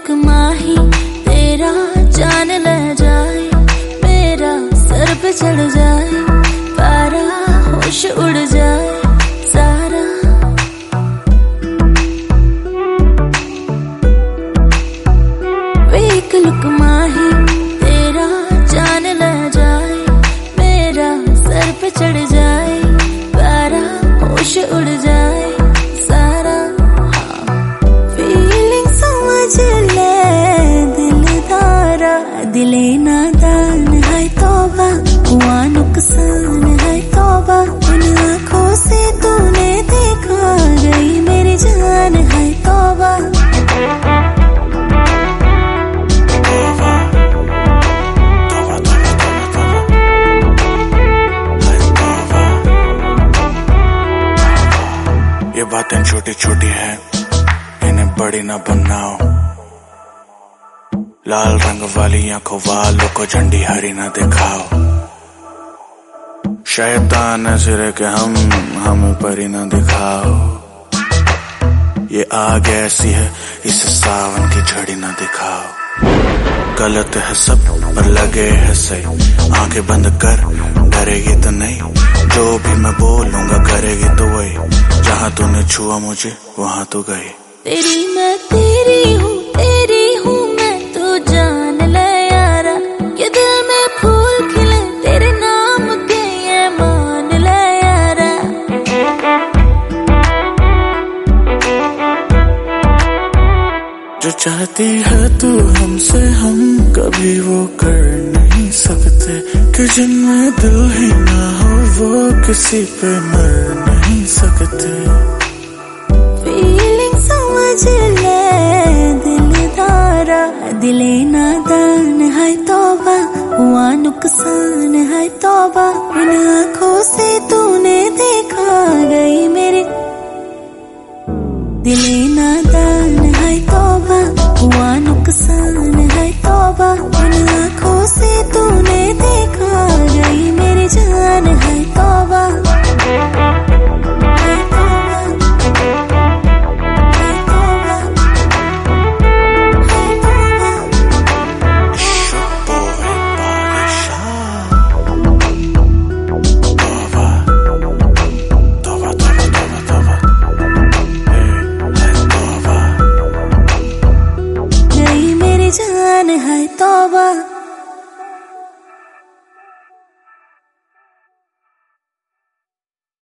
माही तेरा जान ले जाए, मेरा सर पे चढ़ जाए, पारा होश उड़ जाए सारा। वे एक लुक माही तेरा जान ले जाए, मेरा सर पे चढ़ जाए, पारा होश उड़ जाए सारा। फीलिंग समझ ले दिलदारा, दिले नादान है तौबा, हुआ नुकसान है तौबा, उन आँखों से तूने देखा गई मेरी जान है तौबा। ये बातें छोटी छोटी है, इन्हें बड़ी ना बनाओ। लाल रंग वाली आंखों वालों को झंडी हरी ना दिखाओ। शैतान सिरे के हम परी ना दिखाओ। ये आग ऐसी है, इस सावन की झड़ी ना दिखाओ। गलत है सब पर लगे है सही, आंखें बंद कर डरेगी तो नहीं, जो भी मैं बोलूंगा करेगी तो वही, जहाँ तूने छुआ मुझे वहाँ तो गई। तेरी मैं तेरी हूँ मैं, तू जान ले यारा, ये दिल में फूल खिले तेरे नाम के, ये मान ले यारा। जो चाहती है तू हमसे हम कभी वो कर नहीं सकते, कि जिनमें दिल ही ना हो वो किसी पे मर नहीं सकते। फीलिंग समझ ले दिलदारा, दिले नादान है तौबा, हुआ नुकसान है तौबा, उन आँखों से तूने देखा गई मेरे। दिले नादान है तौबा, हुआ नुकसान है तौबा, उन आँखों से तूने देखा गई मेरी जान है तौबा। जान है तौबा।